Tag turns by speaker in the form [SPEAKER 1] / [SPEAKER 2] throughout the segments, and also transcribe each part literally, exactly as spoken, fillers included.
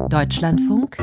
[SPEAKER 1] Deutschlandfunk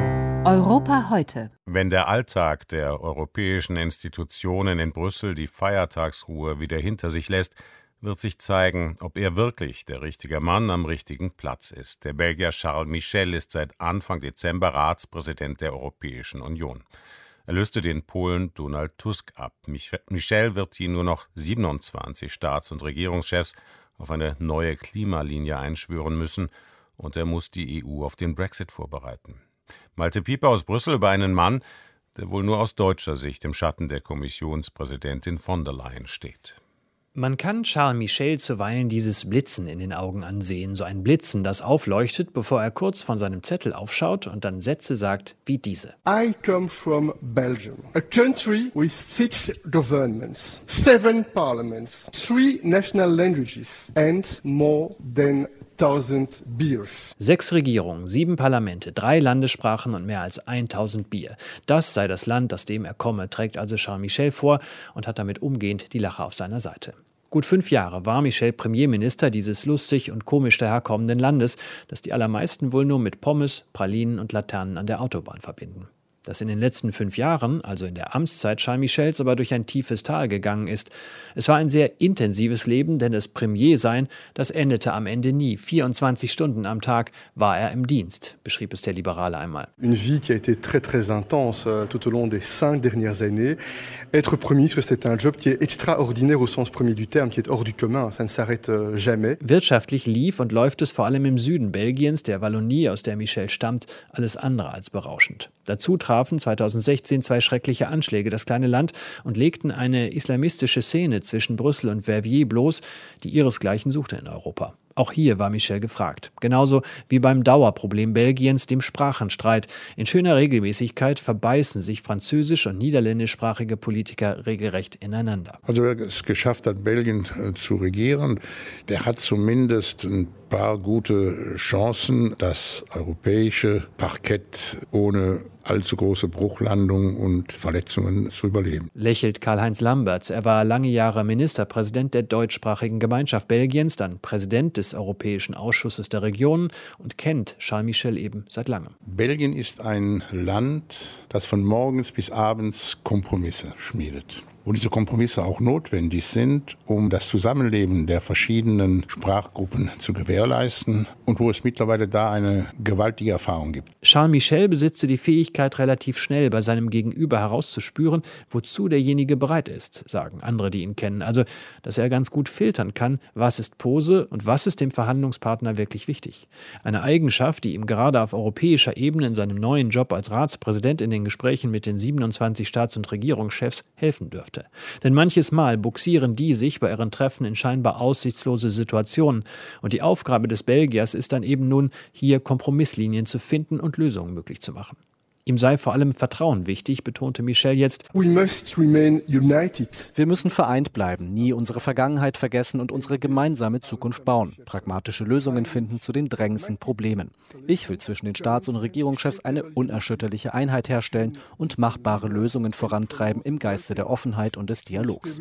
[SPEAKER 1] Europa heute.
[SPEAKER 2] Wenn der Alltag der europäischen Institutionen in Brüssel die Feiertagsruhe wieder hinter sich lässt, wird sich zeigen, ob er wirklich der richtige Mann am richtigen Platz ist. Der Belgier Charles Michel ist seit Anfang Dezember Ratspräsident der Europäischen Union. Er löste den Polen Donald Tusk ab. Michel wird die nur noch siebenundzwanzig Staats- und Regierungschefs auf eine neue Klimalinie einschwören müssen, und er muss die E U auf den Brexit vorbereiten. Malte Pieper aus Brüssel über einen Mann, der wohl nur aus deutscher Sicht im Schatten der Kommissionspräsidentin von der Leyen steht.
[SPEAKER 3] Man kann Charles Michel zuweilen dieses Blitzen in den Augen ansehen, so ein Blitzen, das aufleuchtet, bevor er kurz von seinem Zettel aufschaut und dann Sätze sagt wie diese.
[SPEAKER 4] I come from Belgium, a country with six governments, seven parliaments, three national languages and more than tausend Biers.
[SPEAKER 3] Sechs Regierungen, sieben Parlamente, drei Landessprachen und mehr als tausend Bier. Das sei das Land, aus dem er komme, trägt also Charles Michel vor und hat damit umgehend die Lacher auf seiner Seite. Gut fünf Jahre war Michel Premierminister dieses lustig und komisch daherkommenden Landes, das die allermeisten wohl nur mit Pommes, Pralinen und Laternen an der Autobahn verbinden. Dass in den letzten fünf Jahren, also in der Amtszeit Charles Michels, aber durch ein tiefes Tal gegangen ist. Es war ein sehr intensives Leben, denn das Premiersein, das endete am Ende nie. vierundzwanzig Stunden am Tag war er im Dienst, beschrieb es der Liberale einmal.
[SPEAKER 4] Une vie qui a été très très intense tout au long des cinq dernières années. Être Premier ministre, c'est un job qui est extraordinaire au sens premier du terme, qui est hors du commun, ça ne s'arrête jamais.
[SPEAKER 3] Wirtschaftlich lief und läuft es vor allem im Süden Belgiens, der Wallonie, aus der Michel stammt, alles andere als berauschend. Dazu trafen zweitausendsechzehn zwei schreckliche Anschläge das kleine Land und legten eine islamistische Szene zwischen Brüssel und Verviers bloß, die ihresgleichen suchte in Europa. Auch hier war Michel gefragt. Genauso wie beim Dauerproblem Belgiens, dem Sprachenstreit. In schöner Regelmäßigkeit verbeißen sich französisch- und niederländischsprachige Politiker regelrecht ineinander.
[SPEAKER 5] Also wer es geschafft hat, Belgien äh, zu regieren, der hat zumindest ein paar gute Chancen, das europäische Parkett ohne allzu große Bruchlandung und Verletzungen zu überleben.
[SPEAKER 3] Lächelt Karl-Heinz Lamberts. Er war lange Jahre Ministerpräsident der deutschsprachigen Gemeinschaft Belgiens, dann Präsident des Europäischen Ausschusses der Regionen und kennt Charles Michel eben seit langem.
[SPEAKER 5] Belgien ist ein Land, das von morgens bis abends Kompromisse schmiedet. Und diese Kompromisse auch notwendig sind, um das Zusammenleben der verschiedenen Sprachgruppen zu gewährleisten und wo es mittlerweile da eine gewaltige Erfahrung gibt.
[SPEAKER 3] Charles Michel besitze die Fähigkeit, relativ schnell bei seinem Gegenüber herauszuspüren, wozu derjenige bereit ist, sagen andere, die ihn kennen. Also, dass er ganz gut filtern kann, was ist Pose und was ist dem Verhandlungspartner wirklich wichtig. Eine Eigenschaft, die ihm gerade auf europäischer Ebene in seinem neuen Job als Ratspräsident in den Gesprächen mit den siebenundzwanzig Staats- und Regierungschefs helfen dürfte. Denn manches Mal buxieren die sich bei ihren Treffen in scheinbar aussichtslose Situationen. Und die Aufgabe des Belgiers ist dann eben nun, hier Kompromisslinien zu finden und Lösungen möglich zu machen. Ihm sei vor allem Vertrauen wichtig, betonte Michel jetzt.
[SPEAKER 4] We must remain united.
[SPEAKER 6] Wir müssen vereint bleiben, nie unsere Vergangenheit vergessen und unsere gemeinsame Zukunft bauen. Pragmatische Lösungen finden zu den drängendsten Problemen. Ich will zwischen den Staats- und Regierungschefs eine unerschütterliche Einheit herstellen und machbare Lösungen vorantreiben im Geiste der Offenheit und des Dialogs.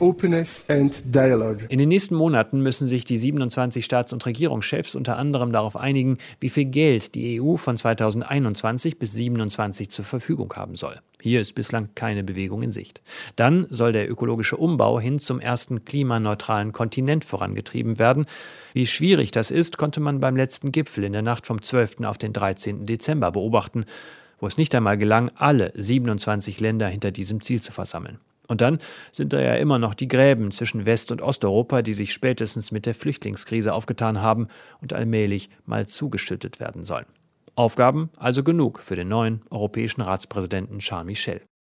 [SPEAKER 3] In den nächsten Monaten müssen sich die siebenundzwanzig Staats- und Regierungschefs unter anderem darauf einigen, wie viel Geld die E U von zweitausendeinundzwanzig bis siebenundzwanzig zur Verfügung haben soll. Hier ist bislang keine Bewegung in Sicht. Dann soll der ökologische Umbau hin zum ersten klimaneutralen Kontinent vorangetrieben werden. Wie schwierig das ist, konnte man beim letzten Gipfel in der Nacht vom zwölften auf den dreizehnten Dezember beobachten, wo es nicht einmal gelang, alle siebenundzwanzig Länder hinter diesem Ziel zu versammeln. Und dann sind da ja immer noch die Gräben zwischen West- und Osteuropa, die sich spätestens mit der Flüchtlingskrise aufgetan haben und allmählich mal zugeschüttet werden sollen. Aufgaben also genug für den neuen europäischen Ratspräsidenten Charles Michel.